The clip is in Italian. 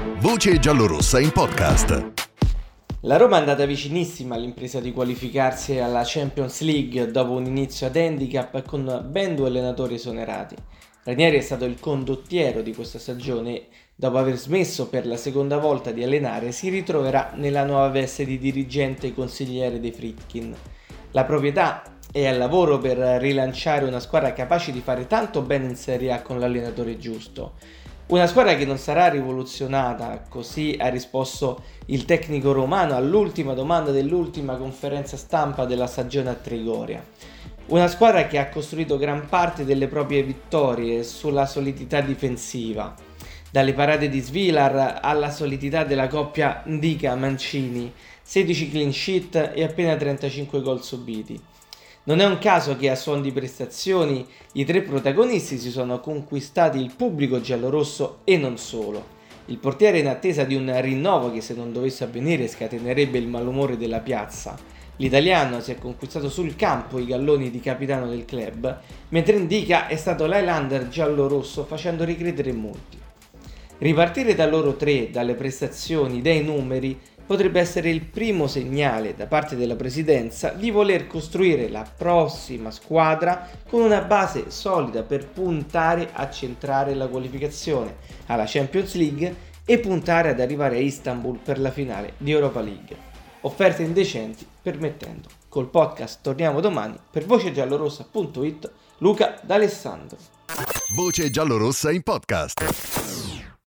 Voce giallorossa in podcast. La Roma è andata vicinissima all'impresa di qualificarsi alla Champions League dopo un inizio ad handicap con ben 2 allenatori esonerati. Ranieri è stato il condottiero di questa stagione e, dopo aver smesso per la seconda volta di allenare, si ritroverà nella nuova veste di dirigente e consigliere dei Friedkin. La proprietà è al lavoro per rilanciare una squadra capace di fare tanto bene in Serie A con l'allenatore giusto. Una squadra che non sarà rivoluzionata, così ha risposto il tecnico romano all'ultima domanda dell'ultima conferenza stampa della stagione a Trigoria. Una squadra che ha costruito gran parte delle proprie vittorie sulla solidità difensiva, dalle parate di Svilar alla solidità della coppia Ndicka-Mancini, 16 clean sheet e appena 35 gol subiti. Non è un caso che a suon di prestazioni i 3 protagonisti si sono conquistati il pubblico giallorosso e non solo. Il portiere in attesa di un rinnovo che, se non dovesse avvenire, scatenerebbe il malumore della piazza. L'italiano si è conquistato sul campo i galloni di capitano del club, mentre Ndicka è stato l'Highlander giallorosso, facendo ricredere molti. Ripartire da loro 3, dalle prestazioni, dai numeri, potrebbe essere il primo segnale da parte della presidenza di voler costruire la prossima squadra con una base solida per puntare a centrare la qualificazione alla Champions League e puntare ad arrivare a Istanbul per la finale di Europa League. Offerte indecenti permettendo. Col podcast torniamo domani. Per vocegiallorossa.it, Luca D'Alessandro. Voce giallorossa in podcast.